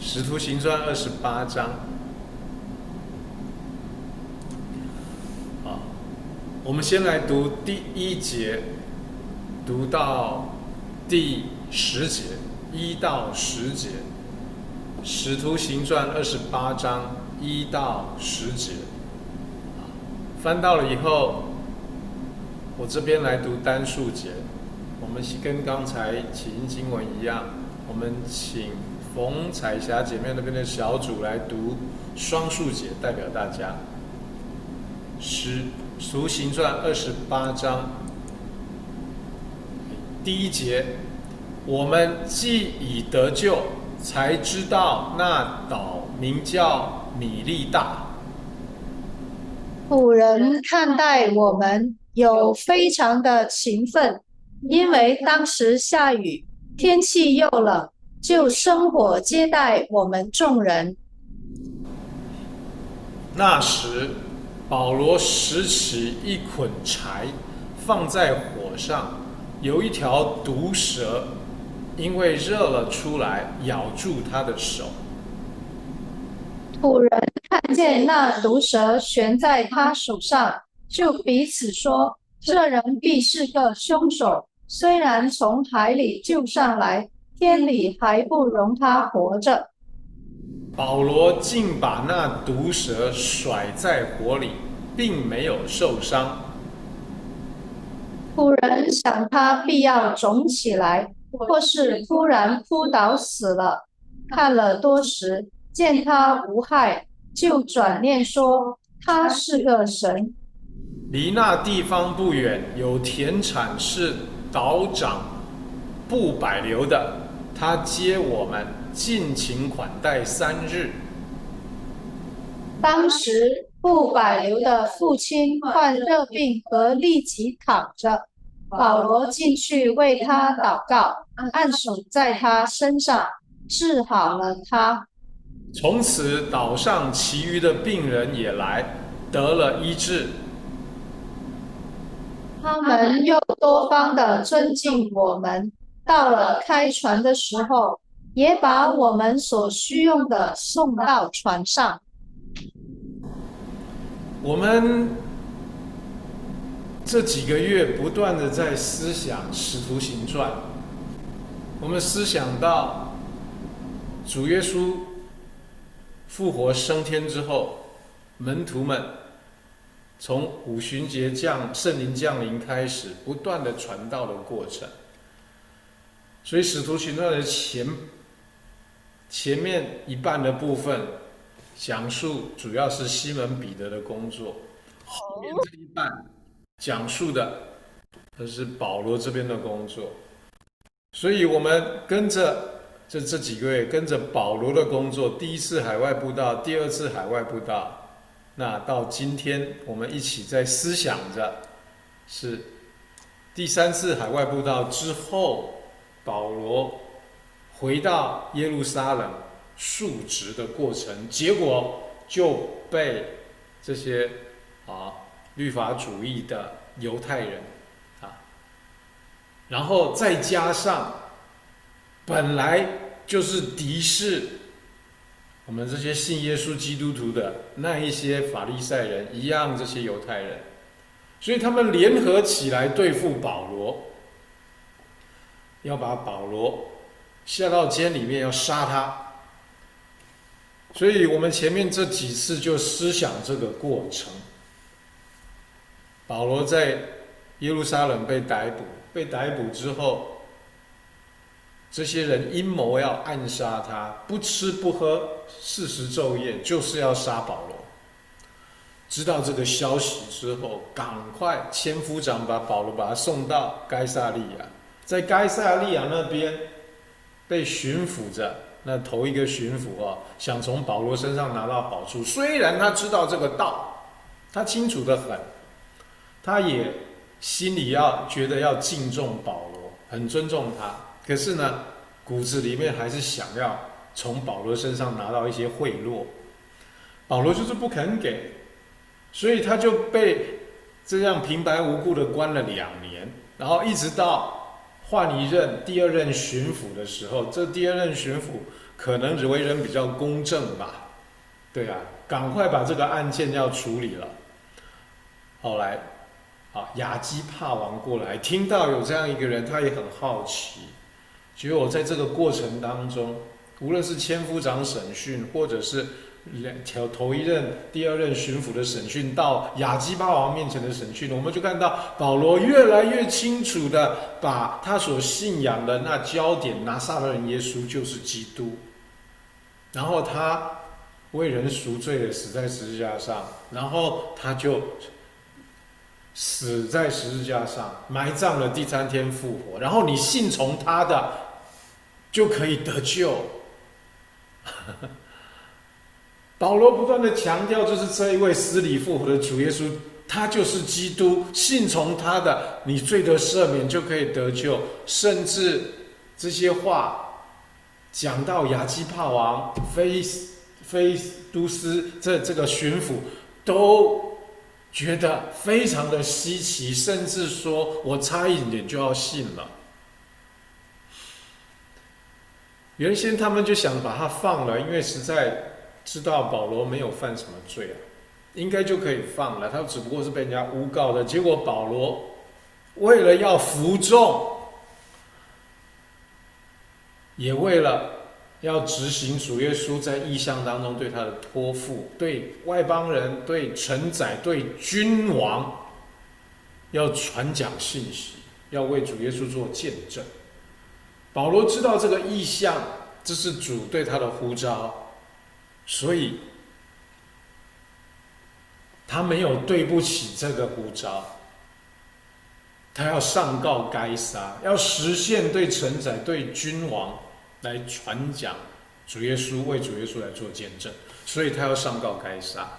使徒行传28章啊，我们先来读第1节，读到第10节，1到10节。使徒行传28章1到10节。翻到了以后，我这边来读单数节。我们跟刚才起因经文一样，我们请冯彩霞姐妹那边的小组来读双数节，代表大家。使徒行传28章第1节，我们既已得救，才知道那岛名叫米利大。 古人看待我们有非常的勤奋，因为当时下雨，天气又冷，就生火接待我们众人。 那时，保罗拾起一捆柴，放在火上，有一条毒蛇，因为热了出来，咬住他的手。 土人看见那毒蛇悬在他手上，就彼此说：这人必是个凶手，虽然从海里救上来，天理还不容他活着。 保罗竟把那毒蛇甩在火里，并没有受伤。 土人想他必要肿起来，或是突然扑倒死了。看了多时，见他无害，就转念说他是个神。 离那地方不远，有田产是岛长布百流的，他接我们，尽情款待3日。 当时布百流的父亲患热病和痢疾躺着，保罗进去为他祷告，按手在他身上，治好了他。 从此岛上其余的病人也来，得了医治。 他们又多方的尊敬我们，到了开船的时候，也把我们所需用的送到船上。 我们这几个月不断的在思想《使徒行传》，我们思想到主耶稣复活升天之后，门徒们从五旬节圣灵降临开始，不断的传道的过程。所以《使徒行传》的前面一半的部分，讲述主要是西门彼得的工作，后面这一半讲述的是保罗这边的工作。所以我们跟着这几个月，跟着保罗的工作，第1次海外布道，第2次海外布道，那到今天我们一起在思想着，是第3次海外布道之后，保罗回到耶路撒冷述职的过程，结果就被这些律法主义的犹太人然后再加上本来就是敌视我们这些信耶稣基督徒的那一些法利赛人一样，这些犹太人，所以他们联合起来对付保罗，要把保罗下到监里面，要杀他。所以我们前面这几次就思想这个过程。保罗在耶路撒冷被逮捕之后，这些人阴谋要暗杀他，不吃不喝，40昼夜，就是要杀保罗。知道这个消息之后，赶快千夫长把保罗把他送到该撒利亚，在该撒利亚那边被巡抚着。那头一个巡抚想从保罗身上拿到好处，虽然他知道这个道，他清楚得很，他也心里觉得要敬重保罗，很尊重他，可是呢，骨子里面还是想要从保罗身上拿到一些贿赂。保罗就是不肯给，所以他就被这样平白无故的关了2年，然后一直到换一任第二任巡抚的时候，这第二任巡抚可能为人比较公正吧，对啊，赶快把这个案件要处理了。后来亚基帕王过来，听到有这样一个人，他也很好奇。结果在这个过程当中，无论是千夫长审讯，或者是头一任、第二任巡抚的审讯，到亚基帕王面前的审讯，我们就看到保罗越来越清楚的把他所信仰的那焦点，拿撒勒人耶稣就是基督，然后他为人赎罪的死在十字架上，然后他就死在十字架上，埋葬了，第三天复活，然后你信从他的就可以得救。保罗不断的强调，就是这一位死里复活的主耶稣，他就是基督，信从他的，你罪得赦免就可以得救。甚至这些话讲到亚基帕王、菲都斯这个巡抚都觉得非常的稀奇，甚至说我差一点就要信了。原先他们就想把他放了，因为实在知道保罗没有犯什么罪啊，应该就可以放了，他只不过是被人家诬告的。结果保罗为了要服众，也为了要执行主耶稣在异象当中对他的托付，对外邦人、对臣宰、对君王，要传讲信息，要为主耶稣做见证。保罗知道这个异象，这是主对他的呼召，所以他没有对不起这个呼召，他要上告该撒，要实现对臣宰、对君王来传讲主耶稣，为主耶稣来做见证，所以他要上告该撒。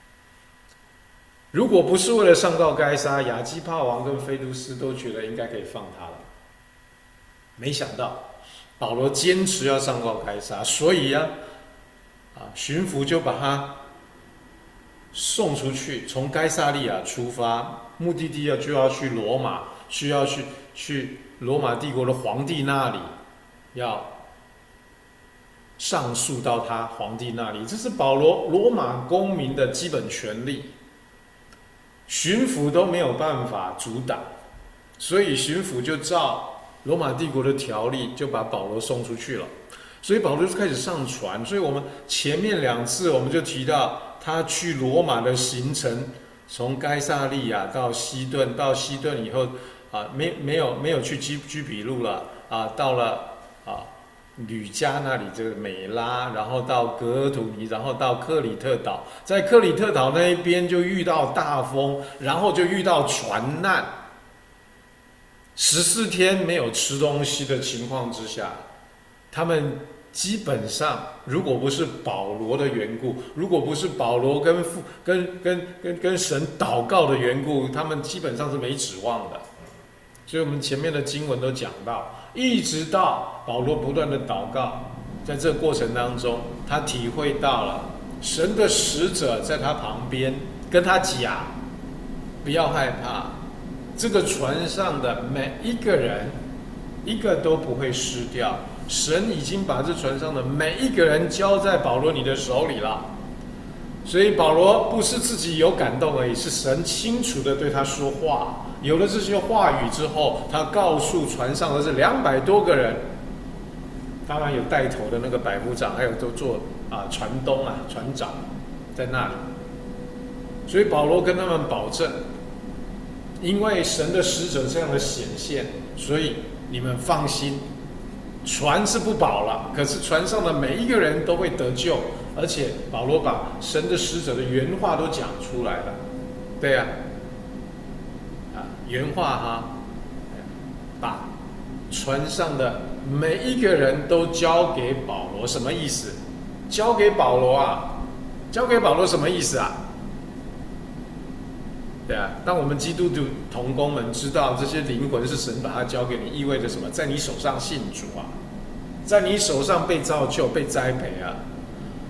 如果不是为了上告该撒，亚基帕王跟菲都斯都觉得应该可以放他了。没想到保罗坚持要上告该撒，所以巡抚就把他送出去，从该撒利亚出发，目的地就要去罗马，需要去罗马帝国的皇帝那里，要上诉到他皇帝那里，这是保罗罗马公民的基本权利，巡抚都没有办法阻挡，所以巡抚就照罗马帝国的条例，就把保罗送出去了。所以保罗就开始上船。所以我们前面2次我们就提到他去罗马的行程，从该撒利亚到西顿，到西顿以后没有去居比路了到了吕加那里，这个美拉，然后到格尔图尼，然后到克里特岛，在克里特岛那一边就遇到大风，然后就遇到船难。14天没有吃东西的情况之下，他们基本上，如果不是保罗的缘故，如果不是保罗跟神祷告的缘故，他们基本上是没指望的。所以我们前面的经文都讲到，一直到保罗不断的祷告，在这个过程当中，他体会到了神的使者在他旁边跟他讲，不要害怕，这个船上的每一个人，一个都不会失掉。神已经把这船上的每一个人交在保罗你的手里了。所以保罗不是自己有感动而已，是神清楚的对他说话。有了这些话语之后，他告诉船上的这200多个人，当然有带头的那个百夫长，还有都做船东船长在那里。所以保罗跟他们保证，因为神的使者这样的显现，所以你们放心，船是不保了，可是船上的每一个人都会得救。而且保罗把神的使者的原话都讲出来了，对呀，原话把船上的每一个人都交给保罗，什么意思？交给保罗交给保罗什么意思对啊，当我们基督徒同工们知道这些灵魂是神把它交给你，意味着什么？在你手上信主在你手上被造就、被栽培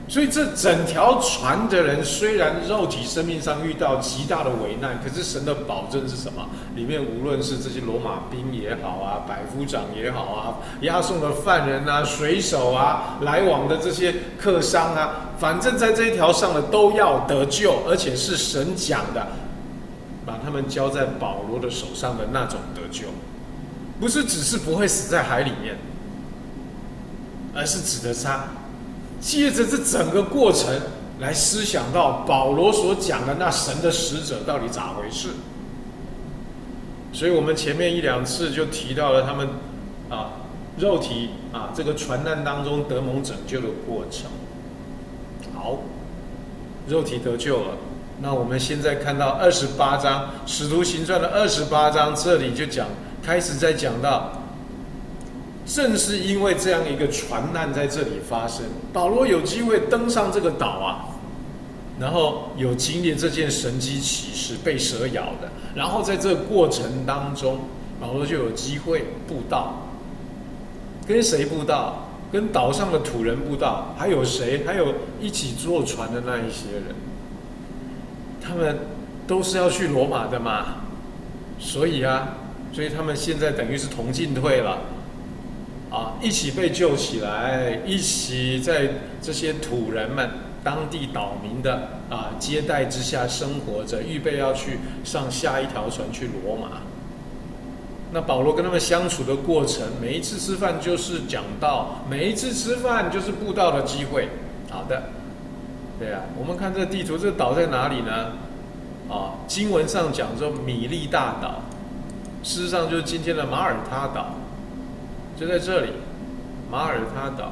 所以这整条船的人，虽然肉体生命上遇到极大的危难，可是神的保证是什么？里面无论是这些罗马兵也好啊，百夫长也好啊，押送的犯人啊，水手啊，来往的这些客商啊，反正在这一条上的都要得救，而且是神讲的，把他们交在保罗的手上的那种得救，不是只是不会死在海里面，而是指的他借着这整个过程来思想到保罗所讲的那神的使者到底咋回事。所以我们前面一两次就提到了他们肉体这个船难当中得蒙拯救的过程。好，肉体得救了，那我们现在看到28章使徒行传的28章，这里就开始在讲到，正是因为这样一个船难在这里发生，保罗有机会登上这个岛然后有经历这件神迹奇事，被蛇咬的，然后在这个过程当中，保罗就有机会布道。跟谁布道？跟岛上的土人布道，还有谁？还有一起坐船的那一些人，他们都是要去罗马的嘛，所以他们现在等于是同进退了。一起被救起来，一起在这些土人们、当地岛民的接待之下生活着，预备要去上下一条船去罗马。那保罗跟他们相处的过程，每一次吃饭就是讲道，每一次吃饭就是布道的机会。好的，对啊，我们看这地图，这个岛在哪里呢？经文上讲说米利大岛，事实上就是今天的马耳他岛。就在这里，马耳他岛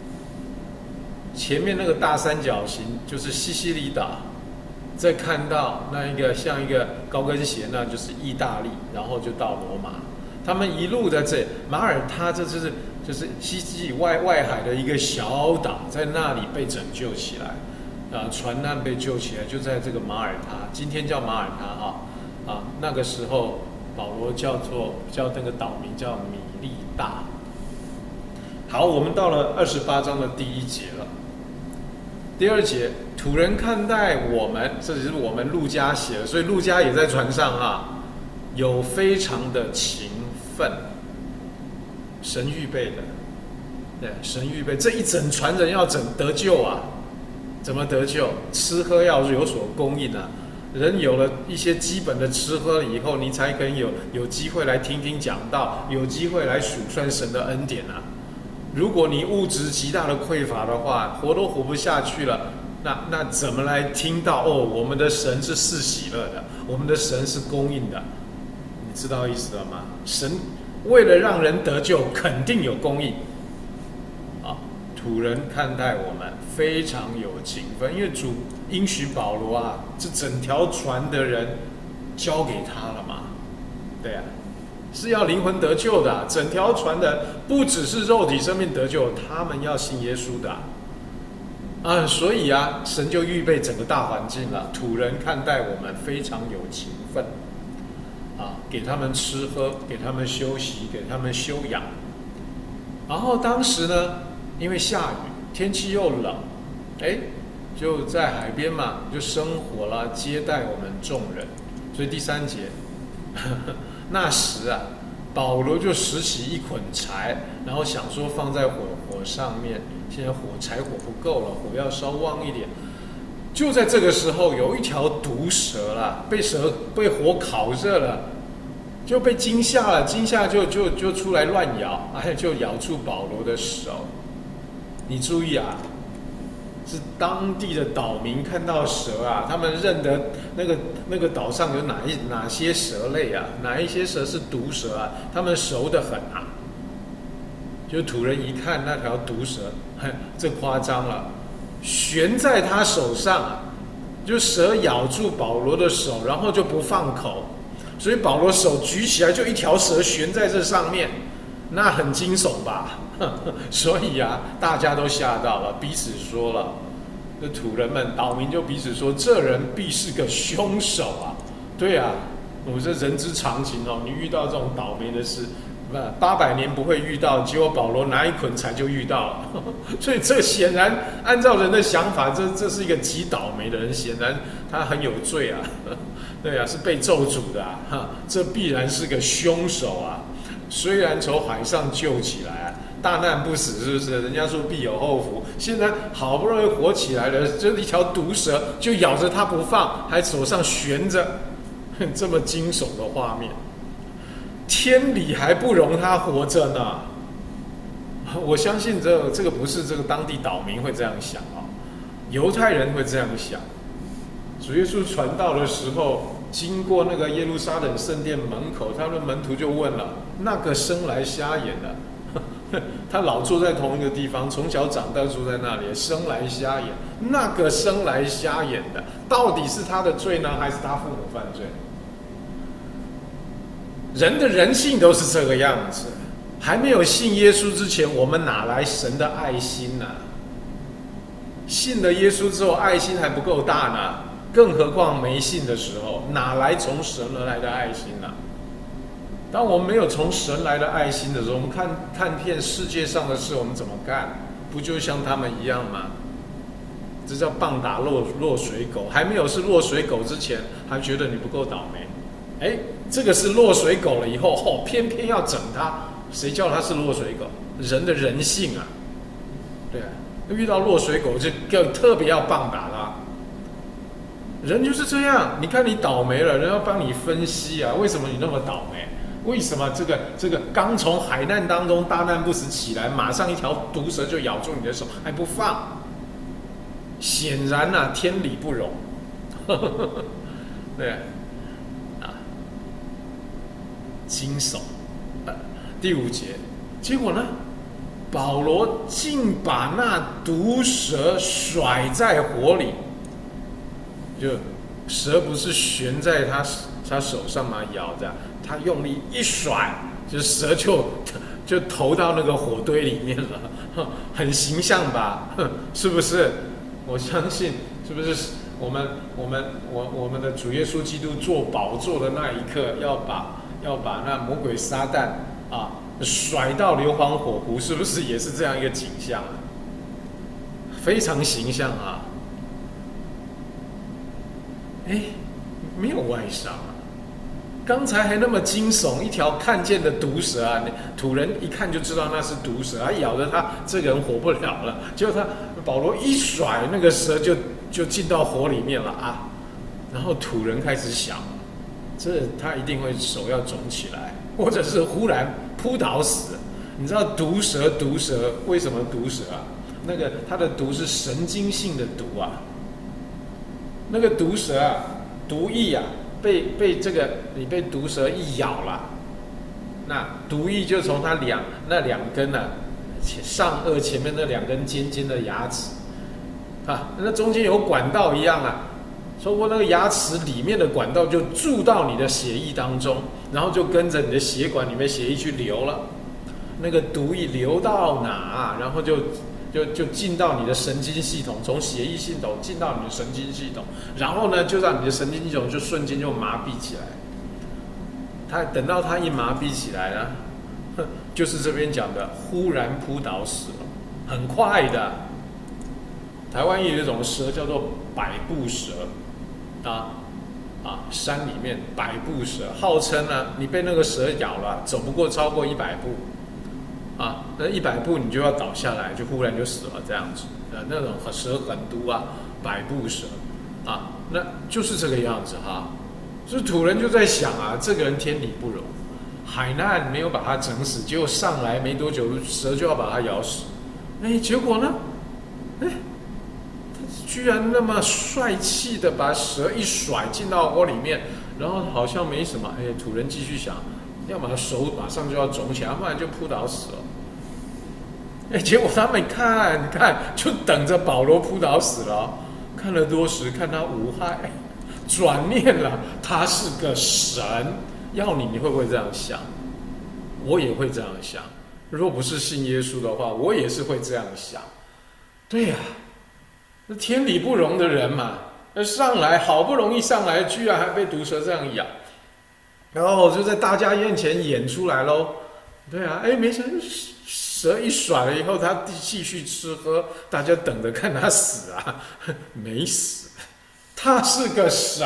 前面那个大三角形就是西西里岛，再看到那一个像一个高跟鞋，那就是意大利，然后就到罗马。他们一路在这马耳他，这就是西西里外海的一个小岛，在那里被拯救起来，船难被救起来，就在这个马耳他，今天叫马耳他那个时候保罗叫那个岛名叫米利大。好，我们到了28章的第1节了。第2节，土人看待我们，这只是我们路加写的，所以路加也在船上有非常的勤奋，神预备的，对，神预备这一整船人要得救怎么得救？吃喝要有所供应人有了一些基本的吃喝了以后，你才可以有机会来听听讲道，有机会来数算神的恩典如果你物质极大的匮乏的话，活都活不下去了，那怎么来听到我们的神是赐喜乐的，我们的神是供应的？你知道意思了吗？神为了让人得救，肯定有供应。土人看待我们非常有情分，因为主应许保罗这整条船的人交给他了嘛，对是要灵魂得救的，整条船的不只是肉体生命得救，他们要信耶稣的所以神就预备整个大环境了。土人看待我们非常有情分给他们吃喝，给他们休息，给他们休养。然后当时呢，因为下雨，天气又冷，就在海边嘛，就生火了，接待我们众人。所以第3节那时保罗就拾起一捆柴，然后想说放在火上面，现在柴火不够了，火要稍旺一点。就在这个时候，有一条毒蛇被火烤热了，就被惊吓了，就出来乱咬，就咬住保罗的手。你注意是当地的岛民看到蛇他们认得那个岛上有哪些蛇类哪一些蛇是毒蛇他们熟得很就土人一看那条毒蛇，这夸张了，悬在他手上就蛇咬住保罗的手，然后就不放口，所以保罗手举起来，就一条蛇悬在这上面，那很惊悚吧？所以大家都吓到了，彼此说了，这土人们岛民就彼此说，这人必是个凶手对我这人之常情你遇到这种倒霉的事， 800年不会遇到，结果保罗拿一捆柴就遇到了，所以这显然按照人的想法，这是一个极倒霉的人，显然他很有罪啊，对啊，是被咒诅的啊，这必然是个凶手啊。虽然从海上救起来啊，大难不死，是不是？人家说必有后福，现在好不容易活起来了，这一条毒蛇就咬着他不放，还手上悬着，这么惊悚的画面。天理还不容他活着呢。我相信这个不是这个当地岛民会这样想啊，犹太人会这样想。主耶稣传道的时候，经过那个耶路撒冷圣殿门口，他的门徒就问了：那个生来瞎眼的，他老坐在同一个地方，从小长大住在那里，生来瞎眼。那个生来瞎眼的，到底是他的罪呢，还是他父母犯罪？人的人性都是这个样子。还没有信耶稣之前，我们哪来神的爱心呢？信了耶稣之后，爱心还不够大呢，更何况没信的时候，哪来从神而来的爱心呢？当我们没有从神来的爱心的时候，我们看遍世界上的事，我们怎么干？不就像他们一样吗？这叫棒打落水狗。还没有是落水狗之前，还觉得你不够倒霉。这个是落水狗了以后，偏偏要整他。谁叫他是落水狗？人的人性啊，对啊，遇到落水狗就特别要棒打他。人就是这样，你看你倒霉了，人要帮你分析啊，为什么你那么倒霉？为什么这个刚从海难当中大难不死起来，马上一条毒蛇就咬住你的手还不放？显然啊，天理不容。对啊，惊悚。第5节，结果呢，保罗竟把那毒蛇甩在火里，就蛇不是悬在他手上吗？咬着，他用力一甩，就蛇就投到那个火堆里面了，很形象吧？是不是？我相信，是不是？我们的主耶稣基督坐宝座的那一刻，要把那魔鬼撒旦啊甩到硫磺火湖，是不是也是这样一个景象啊？非常形象啊！没有外伤啊！刚才还那么惊悚，一条看见的毒蛇啊，土人一看就知道那是毒蛇，它咬着他，这个人活不了了。结果保罗一甩，那个蛇就进到火里面了啊！然后土人开始想，他一定会手要肿起来，或者是忽然扑倒死。你知道毒蛇为什么毒蛇啊？那个它的毒是神经性的毒啊。那个毒蛇啊，毒液啊，被这个你被毒蛇一咬了，那毒液就从它那两根啊上颚前面那2根尖尖的牙齿啊，那中间有管道一样啊，透过那个牙齿里面的管道就注到你的血液当中，然后就跟着你的血管里面血液去流了。那个毒液流到哪，然后就进到你的神经系统，从血液系统进到你的神经系统，然后呢，就让你的神经系统就瞬间就麻痹起来。等到它一麻痹起来呢，就是这边讲的忽然扑倒死了，很快的。台湾也有一种蛇叫做百步蛇，山里面百步蛇，号称呢，你被那个蛇咬了，走不过超过100步。那100步你就要倒下来，就忽然就死了这样子。那种蛇很毒啊，百步蛇啊，那就是这个样子哈。所以土人就在想啊，这个人天理不容，海难没有把他整死，结果上来没多久，蛇就要把他咬死。结果呢？他居然那么帅气的把蛇一甩进到锅里面，然后好像没什么。土人继续想，要么手马上就要肿起来，不然就扑倒死了。结果他们看就等着保罗扑倒死了，看了多时，看他无害，转念了，他是个神。要你会不会这样想？我也会这样想。若不是信耶稣的话，我也是会这样想。对呀，那天理不容的人嘛，上来好不容易上来，居然还被毒蛇这样咬，然后就在大家面前演出来喽。 对啊，哎，没想到蛇一甩了以后，他继续吃喝，大家等着看他死啊，没死，他是个神。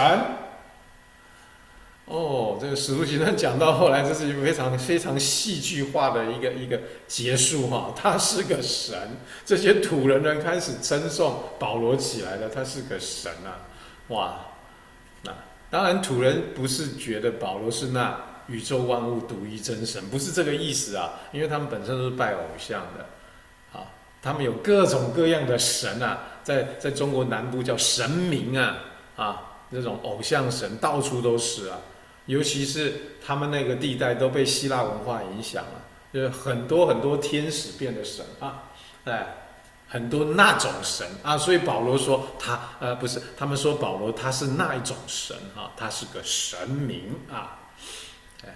哦，这个《使徒行传》讲到后来，这是一个非常非常戏剧化的一个结束哈。他是个神，这些土人开始称颂保罗起来了，他是个神啊！哇，那当然土人不是觉得保罗是那宇宙万物独一真神，不是这个意思啊，因为他们本身都是拜偶像的啊，他们有各种各样的神啊，在中国南部叫神明啊，这种偶像神到处都是啊。尤其是他们那个地带都被希腊文化影响了，就是很多很多天使变的神啊，哎，很多那种神啊，所以保罗说他不是，他们说保罗他是那一种神啊，他是个神明啊，哎，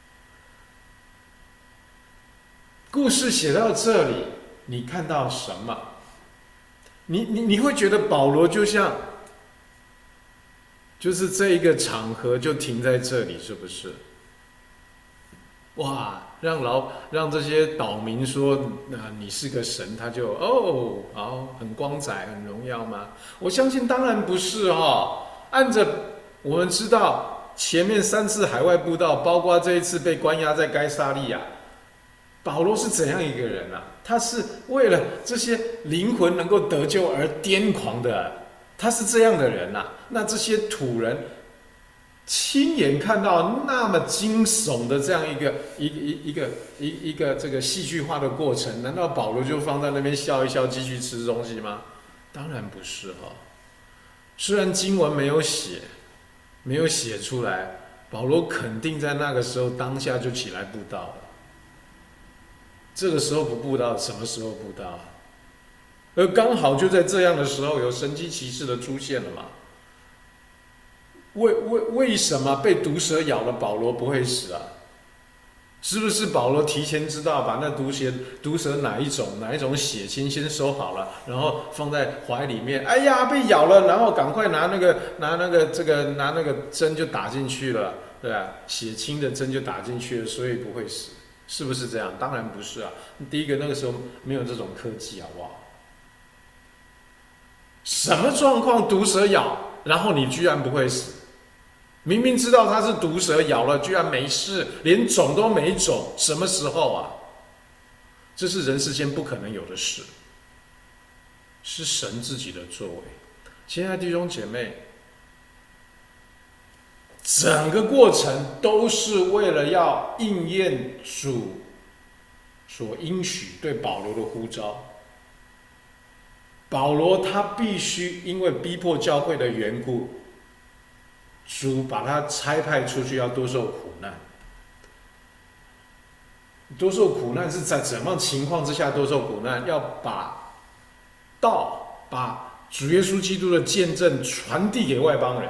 故事写到这里，你看到什么？你会觉得保罗就像就是这一个场合就停在这里，是不是？哇，让这些岛民说，你是个神，他就好，很光彩，很荣耀吗？我相信当然不是哦。按着我们知道前面3次海外布道，包括这一次被关押在该萨利亚，保罗是怎样一个人啊？他是为了这些灵魂能够得救而癫狂的，他是这样的人啊。那这些土人亲眼看到那么惊悚的这样一个这个戏剧化的过程，难道保罗就放在那边笑一笑，继续吃东西吗？当然不是哈。虽然经文没有写出来，保罗肯定在那个时候当下就起来布道了。这个时候不布道，什么时候布道？而刚好就在这样的时候，有神迹奇事的出现了嘛？为什么被毒蛇咬了保罗不会死啊？是不是保罗提前知道把那毒蛇哪一种血清先收好了，然后放在怀里面？哎呀，被咬了，然后赶快拿那个针就打进去了，对吧？血清的针就打进去了，所以不会死，是不是这样？当然不是啊。第一个那个时候没有这种科技，好不好？什么状况毒蛇咬，然后你居然不会死？明明知道它是毒蛇咬了，居然没事，连肿都没肿，什么时候啊？这是人世间不可能有的事，是神自己的作为。亲爱的弟兄姐妹，整个过程都是为了要应验主所应许对保罗的呼召。保罗他必须因为逼迫教会的缘故，主把他差派出去要多受苦难。多受苦难是在怎么情况之下多受苦难？要把主耶稣基督的见证传递给外邦人。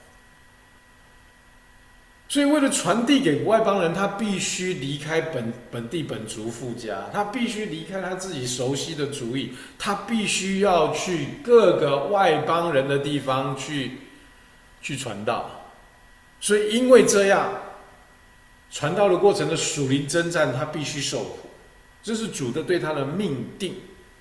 所以为了传递给外邦人，他必须离开本地本族富家，他必须离开他自己熟悉的族裔，他必须要去各个外邦人的地方去传道。所以因为这样，传道的过程的属灵征战，他必须受苦，这是主的对他的命定。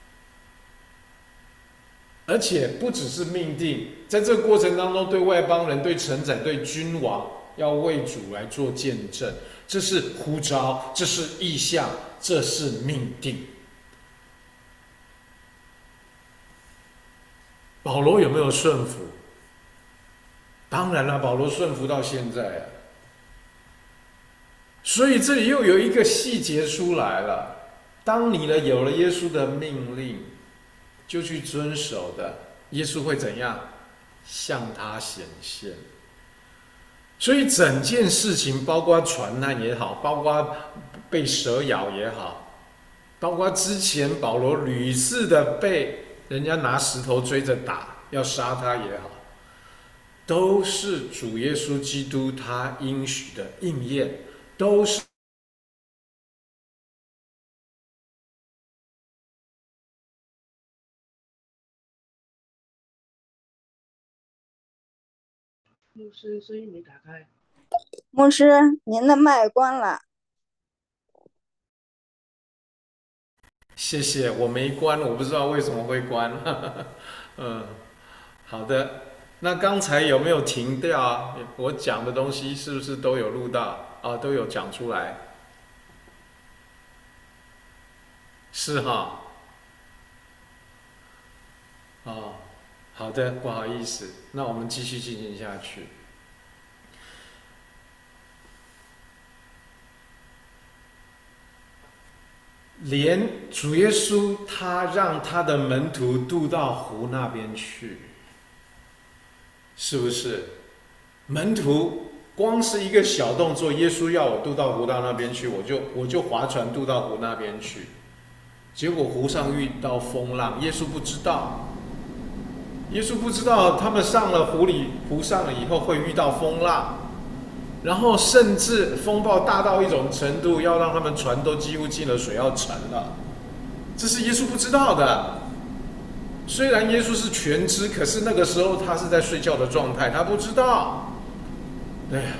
而且不只是命定，在这个过程当中，对外邦人、对臣宰、对君王，要为主来做见证，这是呼召，这是意向，这是命定。保罗有没有顺服？当然了，保罗顺服到现在啊。所以这里又有一个细节出来了：当你有了耶稣的命令，就去遵守的，耶稣会怎样？向他显现。所以整件事情，包括传难也好，包括被蛇咬也好，包括之前保罗屡次的被人家拿石头追着打，要杀他也好，都是主耶稣基督他应许的应验，都是。 牧师声音没打开。 牧师，您的麦关了。 谢谢，我没关，我不知道为什么会关。好的。那刚才有没有停掉啊？我讲的东西是不是都有录到啊？都有讲出来？是哈。哦，好的，不好意思，那我们继续进行下去。连主耶稣他让他的门徒渡到湖那边去，是不是？门徒光是一个小动作，耶稣要我渡到湖到那边去，我就划船渡到湖那边去。结果湖上遇到风浪，耶稣不知道。耶稣不知道他们上了湖上了以后会遇到风浪，然后甚至风暴大到一种程度，要让他们船都几乎进了水，要沉了。这是耶稣不知道的。虽然耶稣是全知，可是那个时候他是在睡觉的状态，他不知道。对呀。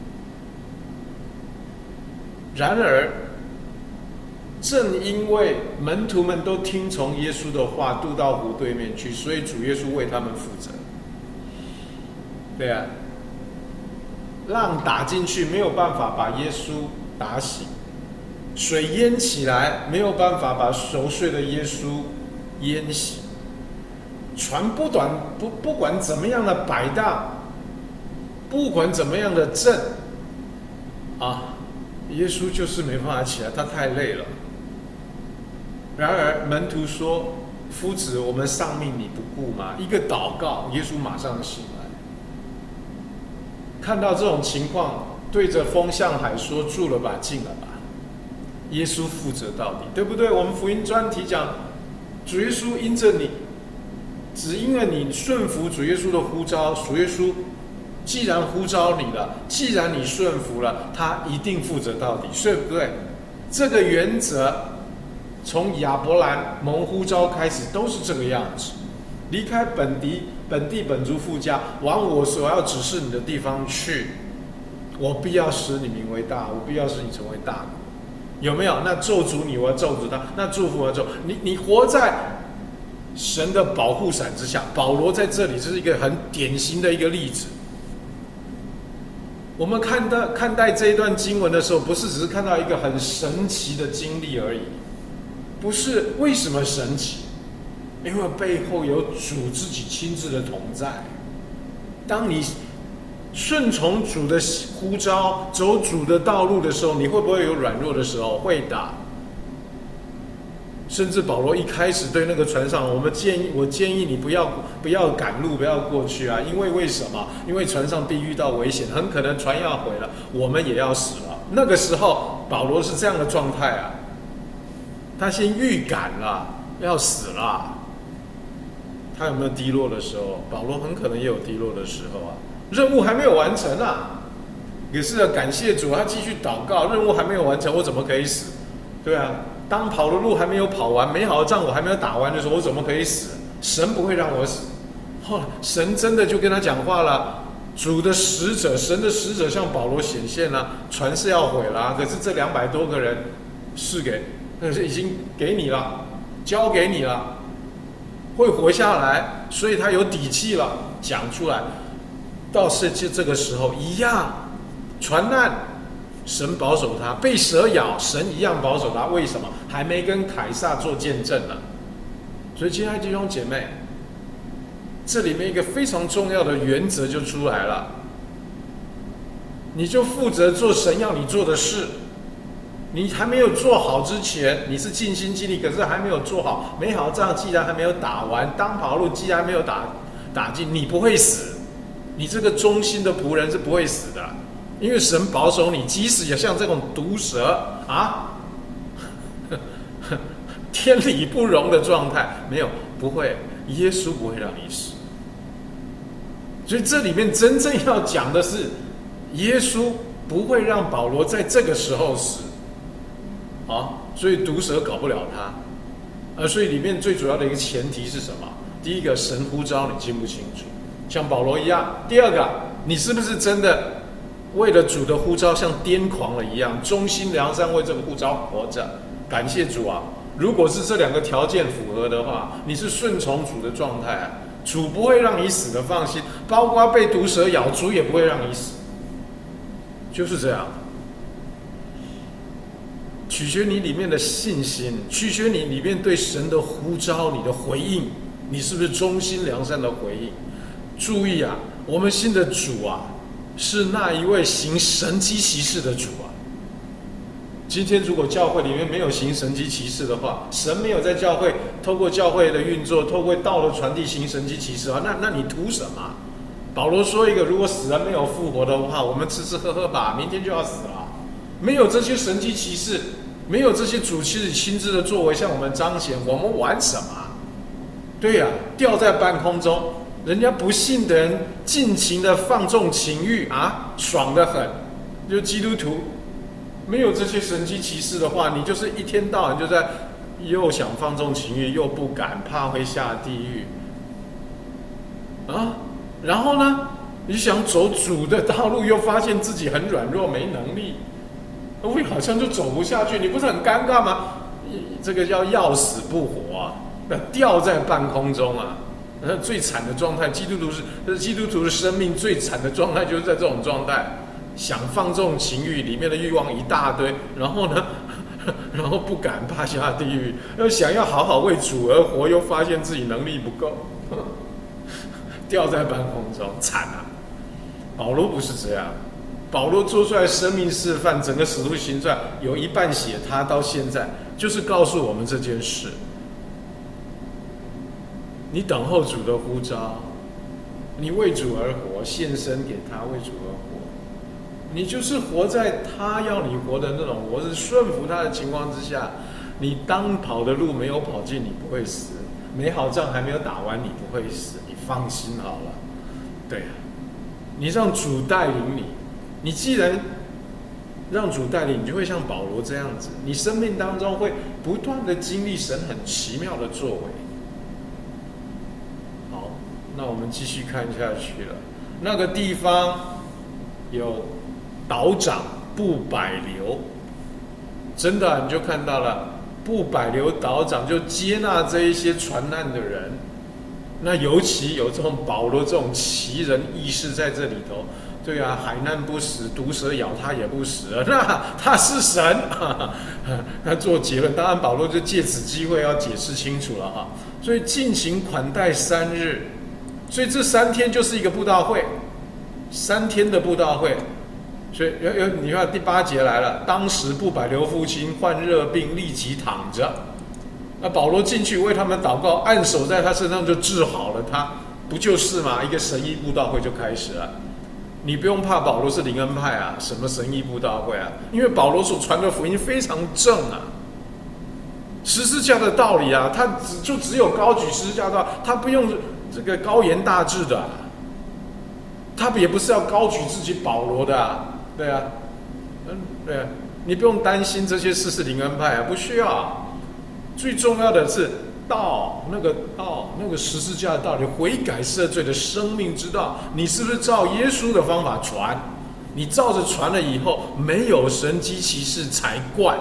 然而，正因为门徒们都听从耶稣的话，渡到湖对面去，所以主耶稣为他们负责。对呀。浪打进去没有办法把耶稣打醒，水淹起来没有办法把熟睡的耶稣淹醒。船不管怎么样的摆荡，不管怎么样的震，耶稣就是没办法起来，他太累了。然而门徒说：“夫子，我们丧命你不顾吗？”一个祷告，耶稣马上醒来。看到这种情况，对着风向海说：“住了吧，静了吧。”耶稣负责到底，对不对？我们福音专题讲，主耶稣因着你，只因为你顺服主耶稣的呼召，主耶稣既然呼召你了，既然你顺服了，他一定负责到底，对不对？这个原则从亚伯兰蒙呼召开始都是这个样子，离开本地本族父家，往我所要指示你的地方去，我必要使你名为大，我必要使你成为大国。有没有？那咒诅你，我要咒诅他；那祝福我要咒你活在神的保护伞之下。保罗在这里这是一个很典型的一个例子。我们看待这一段经文的时候，不是只是看到一个很神奇的经历而已，不是。为什么神奇？因为背后有主自己亲自的同在。当你顺从主的呼召，走主的道路的时候，你会不会有软弱的时候？会的。甚至保罗一开始对那个船上，我建议你不要赶路，不要过去啊！因为为什么？因为船上必遇到危险，很可能船要毁了，我们也要死了。那个时候，保罗是这样的状态啊，他先预感了，要死了。他有没有低落的时候？保罗很可能也有低落的时候啊，任务还没有完成啊。可是感谢主，他继续祷告，任务还没有完成，我怎么可以死？对啊。当跑的路还没有跑完，美好的仗我还没有打完的时候，我怎么可以死？神不会让我死。后来神真的就跟他讲话了，主的使者，神的使者向保罗显现了，船是要毁了，可是这200多个人已经给你了，交给你了，会活下来，所以他有底气了，讲出来。到这个时候一样，船难。神保守他，被蛇咬，神一样保守他。为什么？还没跟凯撒做见证呢。所以，亲爱的弟兄姐妹，这里面一个非常重要的原则就出来了：你就负责做神要你做的事。你还没有做好之前，你是尽心尽力，可是还没有做好。美好仗既然还没有打完，当跑路既然没有打进，你不会死。你这个忠心的仆人是不会死的。因为神保守你，即使也像这种毒蛇天理不容的状态，没有，不会，耶稣不会让你死。所以这里面真正要讲的是，耶稣不会让保罗在这个时候死，所以毒蛇搞不了他。所以里面最主要的一个前提是什么？第一个，神呼召你清不清楚，像保罗一样；第二个，你是不是真的为了主的呼召像癫狂了一样，忠心良善为这个呼召活着？感谢主啊！ 如果是这两个条件符合的话，你是顺从主的状态啊，主不会让你死的，放心，包括被毒蛇咬，主也不会让你死，就是这样。取决你里面的信心，取决你里面对神的呼召，你的回应，你是不是忠心良善的回应？注意啊，我们信的主啊，是那一位行神迹奇事的主啊。今天如果教会里面没有行神迹奇事的话，神没有在教会透过教会的运作，透过道的传递行神迹奇事啊，那你图什么？保罗说一个，如果死人没有复活的话，我们吃吃喝喝吧，明天就要死了。没有这些神迹奇事，没有这些主亲自的作为向我们彰显，我们玩什么？对呀，吊在半空中，人家不信的人尽情的放纵情欲啊，爽得很。就基督徒没有这些神迹奇事的话，你就是一天到晚就在又想放纵情欲，又不敢，怕会下地狱啊。然后呢，你想走主的道路，又发现自己很软弱，没能力，会好像就走不下去，你不是很尴尬吗？这个要死不活啊，吊在半空中啊。最惨的状态，基督徒的生命最惨的状态就是在这种状态，想放纵情欲，里面的欲望一大堆，然后呢，然后不敢，怕下地狱，又想要好好为主而活，又发现自己能力不够，吊在半空中，惨啊！保罗不是这样，保罗做出来生命示范，整个使徒行传有一半写他到现在，就是告诉我们这件事。你等候主的呼召，你为主而活，献身给他，为主而活。你就是活在他要你活的那种活，是顺服他的情况之下，你当跑的路没有跑尽，你不会死；美好仗还没有打完，你不会死。你放心好了。对啊，你让主带领你，你既然让主带领，你就会像保罗这样子，你生命当中会不断的经历神很奇妙的作为。好，那我们继续看下去了。那个地方有岛长布百流，真的你就看到了，布百流岛长就接纳这一些传难的人。那尤其有这种保罗这种奇人异事在这里头，对啊，海难不死，毒蛇咬他也不死了，那他是神，他做结论。当然，保罗就借此机会要解释清楚了哈。所以尽情款待3日，所以这3天就是一个布道会，3天的布道会。所以你看第8节来了，当时布百流父亲患热病，立即躺着。那保罗进去为他们祷告，按手在他身上就治好了他，不就是吗？一个神医布道会就开始了。你不用怕保罗是灵恩派啊，什么神医布道会啊？因为保罗所传的福音非常正啊，十字架的道理啊，他只有高举十字架的道理，他不用这个高言大志的啊，他也不是要高举自己保罗的啊，对啊，对啊，你不用担心这些事是灵恩派啊，不需要。最重要的是那个十字架的道理，悔改赦罪的生命之道，你是不是照耶稣的方法传？你照着传了以后，没有神迹奇事才怪。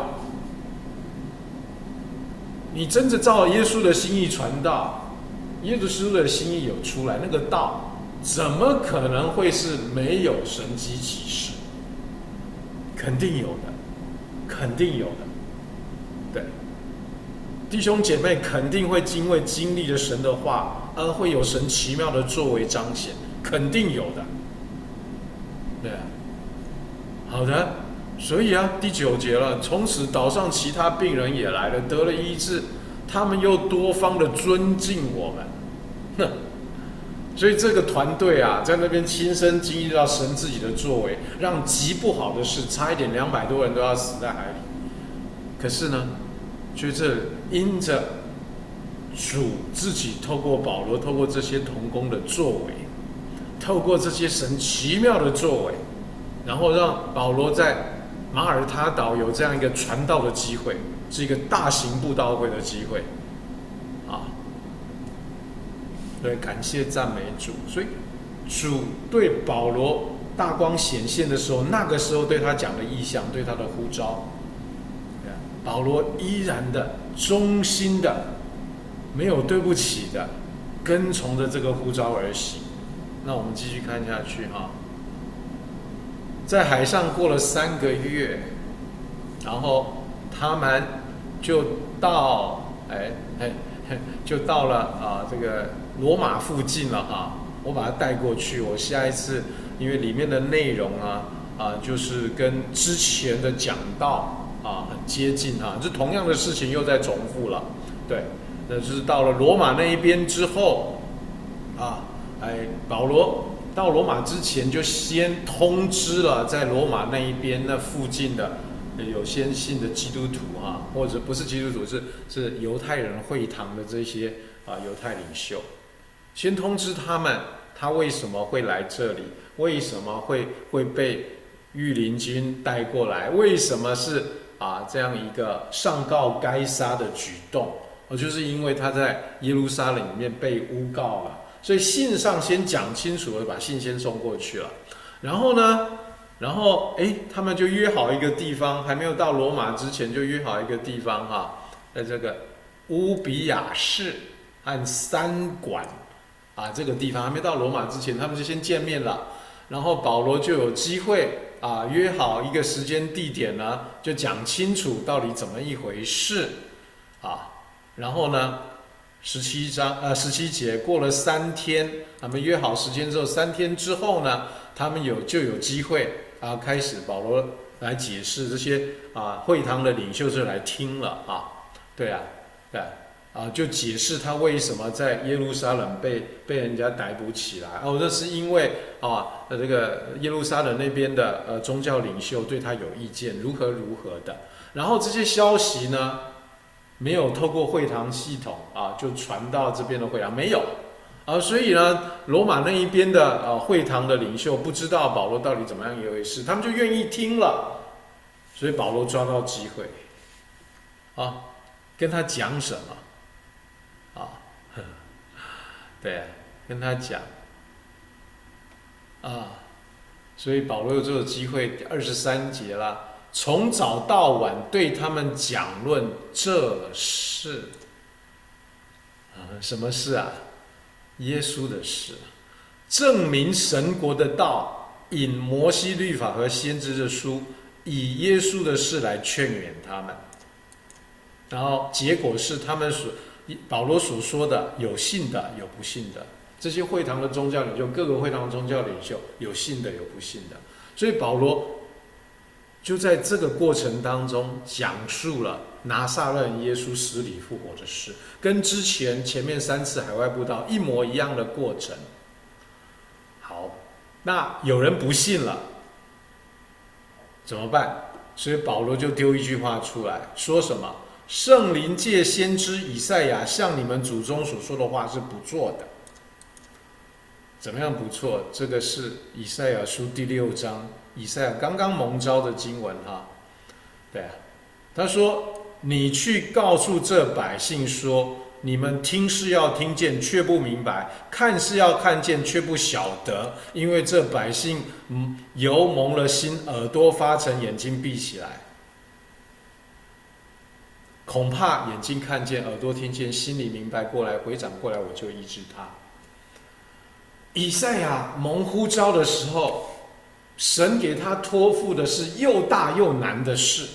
你真的照耶稣的心意传道，耶稣的心意有出来，那个道怎么可能会是没有神迹奇事？肯定有的，肯定有的，对。弟兄姐妹肯定会因为经历了神的话，而会有神奇妙的作为彰显，肯定有的。对啊，好的，所以啊，第9节了，从此岛上其他病人也来了，得了医治，他们又多方的尊敬我们。所以这个团队啊，在那边亲身经历到神自己的作为，让极不好的事，差一点200多人都要死在海里。可是呢，就这因着主自己透过保罗，透过这些同工的作为，透过这些神奇妙的作为，然后让保罗在马耳他岛有这样一个传道的机会，是一个大型布道会的机会啊。对，感谢赞美主。所以主对保罗大光显现的时候，那个时候对他讲的意象，对他的呼召，保罗依然的忠心的，没有对不起的，跟从着这个呼召而行。那我们继续看下去哈，在海上过了3个月，然后他们就到就到了这个罗马附近了哈。我把它带过去，我下一次因为里面的内容就是跟之前的讲道很接近哈，这同样的事情又在重复了。对，那就是到了罗马那一边之后保罗到罗马之前就先通知了在罗马那一边那附近的有先信的基督徒或者不是基督徒，是犹太人会堂的这些犹太领袖，先通知他们他为什么会来这里，为什么会被御林军带过来，为什么是这样一个上告该杀的举动，就是因为他在耶路撒冷里面被诬告了，所以信上先讲清楚了，把信先送过去了。然后他们就约好一个地方，还没有到罗马之前就约好一个地方在这个乌比亚市和三馆这个地方，还没到罗马之前，他们就先见面了。然后保罗就有机会约好一个时间地点呢，就讲清楚到底怎么一回事然后呢，17节过了3天，他们约好时间之后，3天之后呢，他们就有机会开始保罗来解释，这些会堂的领袖就来听了就解释他为什么在耶路撒冷被人家逮捕起来。这是因为这个耶路撒冷那边的宗教领袖对他有意见，如何的。然后这些消息呢，没有透过会堂系统就传到这边的会堂，没有所以呢，罗马那一边的会堂的领袖不知道保罗到底怎么样一回事，他们就愿意听了，所以保罗抓到机会跟他讲什么对跟他讲所以保罗有这个机会，23节啦，从早到晚对他们讲论这事什么事耶稣的事，证明神国的道，引摩西律法和先知的书，以耶稣的事来劝勉他们。然后结果是保罗所说的，有信的有不信的，这些会堂的宗教领袖，各个会堂的宗教领袖，有信的有不信的。所以保罗就在这个过程当中讲述了拿撒勒人耶稣死里复活的事，跟前面3次海外布道一模一样的过程。好，那有人不信了怎么办？所以保罗就丢一句话出来，说什么？圣灵借先知以赛亚向你们祖宗所说的话是不错的。怎么样不错？这个是以赛亚书第6章，以赛亚刚刚蒙召的经文对他说：“你去告诉这百姓说，你们听是要听见，却不明白；看是要看见，却不晓得。因为这百姓油蒙了心，耳朵发沉，眼睛闭起来。恐怕眼睛看见，耳朵听见，心里明白过来，回转过来，我就医治他。”以赛亚蒙呼召的时候，神给他托付的是又大又难的事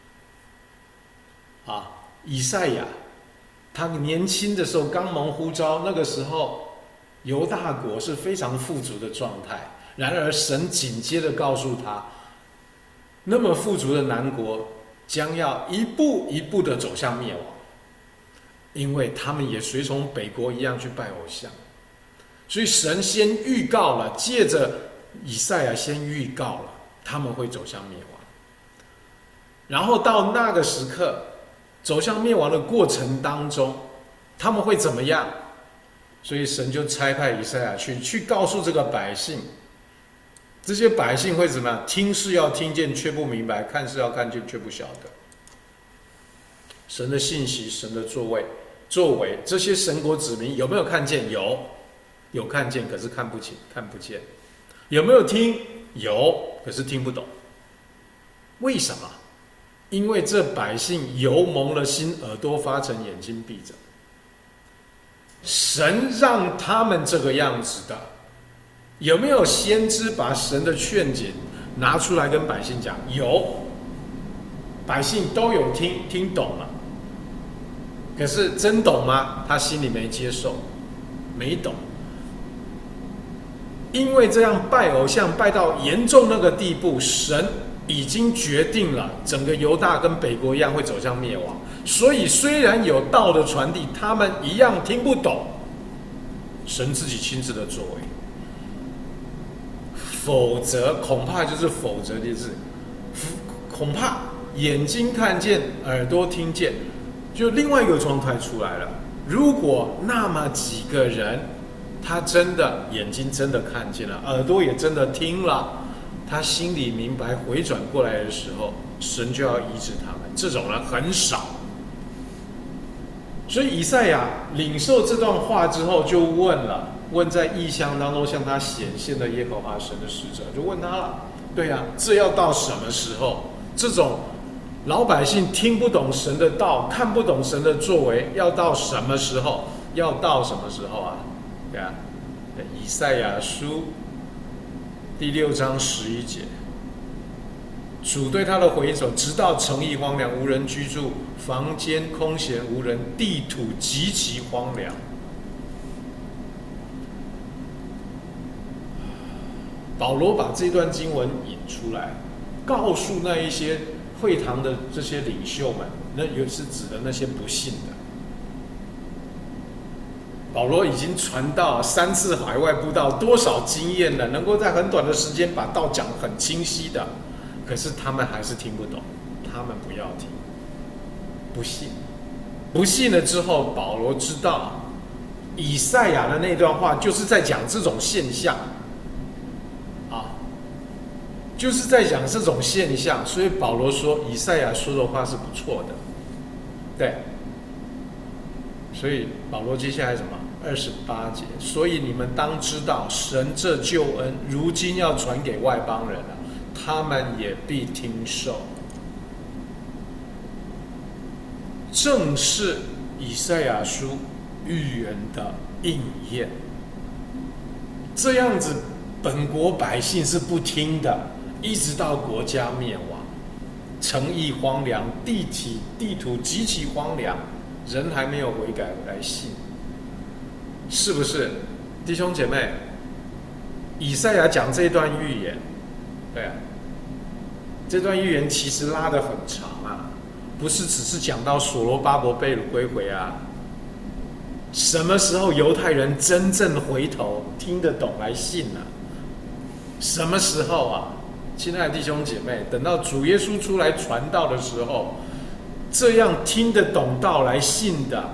以赛亚他年轻的时候刚蒙呼召，那个时候犹大国是非常富足的状态，然而神紧接着告诉他，那么富足的南国将要一步一步的走向灭亡，因为他们也随从北国一样去拜偶像。所以神先预告了，借着以赛亚先预告了他们会走向灭亡，然后到那个时刻走向灭亡的过程当中，他们会怎么样？所以神就差派以赛亚去告诉这个百姓，这些百姓会怎么样？听是要听见却不明白，看是要看见却不晓得。神的信息，神的作为，这些神国子民有没有看见？有看见，可是看不见。有没有听？有，可是听不懂。为什么？ 因为这百姓油蒙了心，耳朵发沉，眼睛闭着。神让他们这个样子的，有没有先知把神的劝解拿出来跟百姓讲？有，百姓都有听懂了。可是真懂吗？他心里没接受，没懂。因为这样拜偶像拜到严重那个地步，神已经决定了整个犹大跟北国一样会走向灭亡。所以虽然有道的传递，他们一样听不懂神自己亲自的作为。否则恐怕就是否则的字，恐怕眼睛看见，耳朵听见，就另外一个状态出来了。如果那么几个人，他真的眼睛真的看见了，耳朵也真的听了，他心里明白回转过来的时候，神就要医治他们。这种人很少。所以以赛亚领受这段话之后，就问在异象当中向他显现的耶和华神的使者，就问他了：对啊，这要到什么时候？这种老百姓听不懂神的道，看不懂神的作为，要到什么时候？要到什么时候啊？对啊，以赛亚书第6章11节，主对他的回应说：直到城邑荒凉，无人居住，房间空闲无人，地土极其荒凉。保罗把这段经文引出来，告诉那一些会堂的这些领袖们，那也是指的那些不信的。保罗已经传道3次海外布道，多少经验了，能够在很短的时间把道讲很清晰的，可是他们还是听不懂，他们不要听，不信，不信了之后，保罗知道以赛亚的那段话就是在讲这种现象，就是在讲这种现象，所以保罗说以赛亚说的话是不错的，对。所以保罗接下来什么？28节，所以你们当知道，神这救恩如今要传给外邦人了，他们也必听受。正是以赛亚书预言的应验。这样子，本国百姓是不听的，一直到国家灭亡，城邑荒凉，地土极其荒凉。人还没有悔改来信，是不是？弟兄姐妹，以赛亚讲这段预言，对啊，这段预言其实拉得很长啊，不是只是讲到所罗巴伯被掳归回啊。什么时候犹太人真正回头听得懂来信啊？什么时候啊？亲爱的弟兄姐妹，等到主耶稣出来传道的时候，这样听得懂道来信的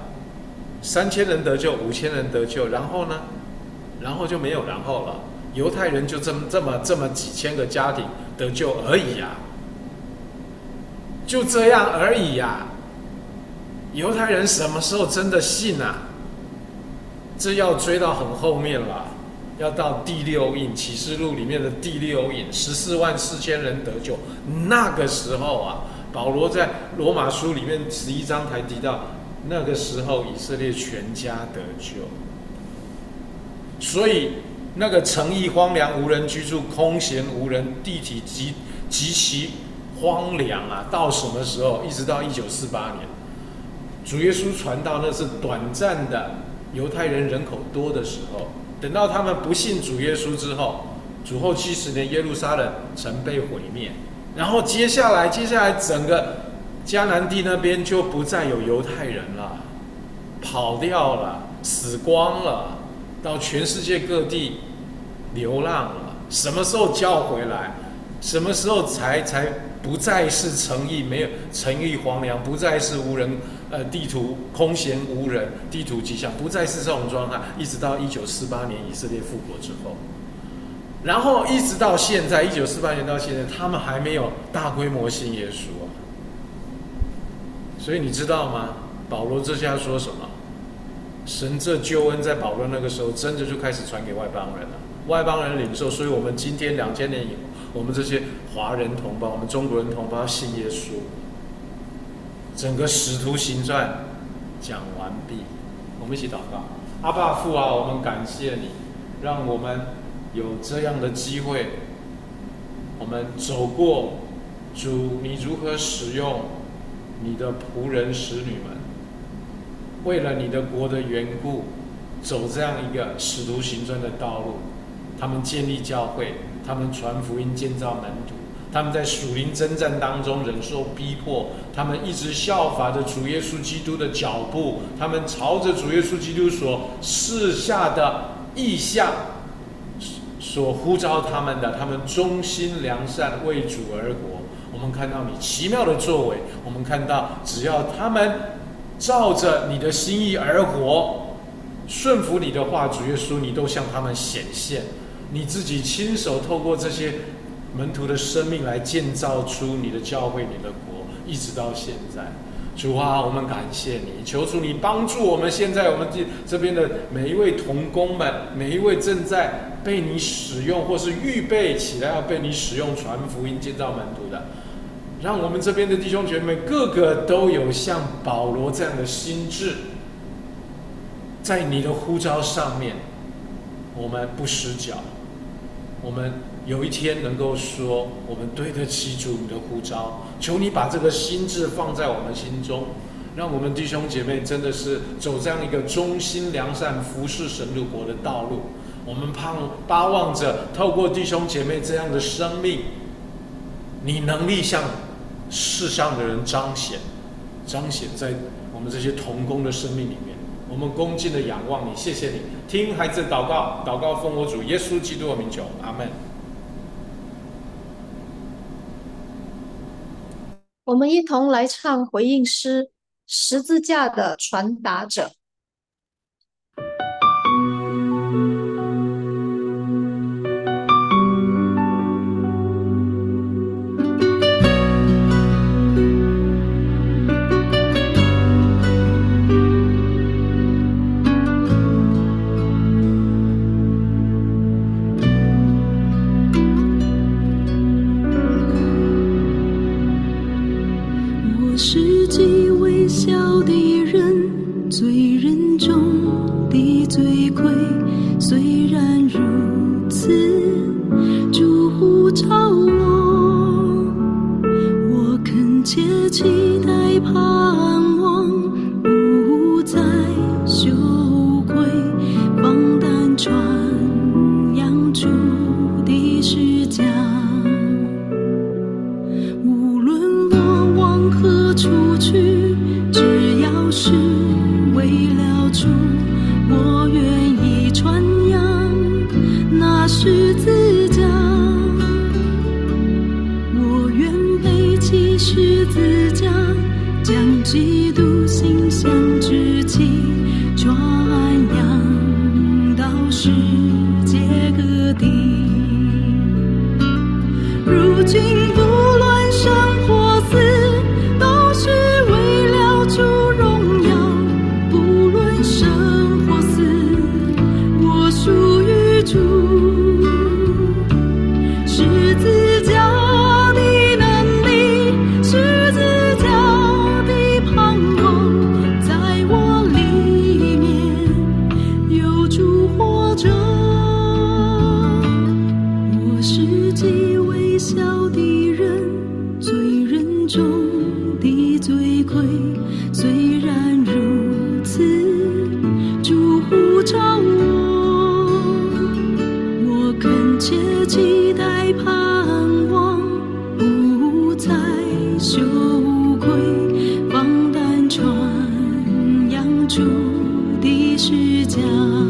，3000人得救，5000人得救，然后呢？然后就没有然后了。犹太人就这么几千个家庭得救而已啊，就这样而已啊。犹太人什么时候真的信啊？这要追到很后面了，要到第6印，启示录里面的第6印，144000人得救，那个时候啊。保罗在罗马书里面11章才提到，那个时候以色列全家得救。所以那个城邑荒凉，无人居住，空闲无人，地体极其荒凉啊！到什么时候？一直到1948年，主耶稣传道，那是短暂的犹太人人口多的时候。等到他们不信主耶稣之后，主后70年，耶路撒冷城被毁灭。然后接下来整个迦南地那边就不再有犹太人了，跑掉了，死光了，到全世界各地流浪了。什么时候叫回来？什么时候才不再是城邑没有城邑荒凉，不再是无人地图空闲无人，地图极响，不再是这种状态，一直到1948年以色列复国之后。然后一直到现在，1948年到现在，他们还没有大规模信耶稣啊。所以你知道吗？保罗这下说什么？神这救恩在保罗那个时候，真的就开始传给外邦人了。外邦人领受，所以我们今天2000年以后，我们这些华人同胞，我们中国人同胞信耶稣， 整个使徒行传讲完毕。我们一起祷告。阿爸父啊，我们感谢你，让我们有这样的机会，我们走过主你如何使用你的仆人使女们，为了你的国的缘故，走这样一个使徒行传的道路。他们建立教会，他们传福音，建造门徒，他们在属灵征战当中忍受逼迫，他们一直效法着主耶稣基督的脚步，他们朝着主耶稣基督所示下的意向所呼召他们的，他们忠心良善，为主而活。我们看到你奇妙的作为，我们看到只要他们照着你的心意而活，顺服你的话，主耶稣你都向他们显现，你自己亲手透过这些门徒的生命来建造出你的教会，你的国，一直到现在。主啊，我们感谢你，求主你帮助我们现在我们这边的每一位同工们，每一位正在被你使用或是预备起来要被你使用传福音建造门徒的，让我们这边的弟兄姐妹个个都有像保罗这样的心志，在你的呼召上面我们不失脚，我们有一天能够说我们对得起主你的呼召。求你把这个心志放在我们心中，让我们弟兄姐妹真的是走这样一个忠心良善服侍神的国的道路。我们巴望着透过弟兄姐妹这样的生命，你能力向世上的人彰显在我们这些同工的生命里面。我们恭敬的仰望你，谢谢你，听孩子祷告，祷告奉我主耶稣基督的名求，阿们。 我们一同来唱回应诗《十字架的传达者》。 世纪微小的人，罪人中的罪魁，虽然如此，主呼召我恳切期待盼望，不再羞愧，放胆传扬主的实讲。出去，只要是为了主，我愿意传扬那十字架。我愿背起十字架，将基督形象之气传扬到世界各地。如今不论生或死，是为了主荣耀，不论生或死，我属于主。十字架的能力，十字架的盼望，在我里面有主活着。我是极微小的人，罪人中的罪魁，虽然如此，主呼召我恳切期待盼望，不再羞愧，放胆传扬主的实讲。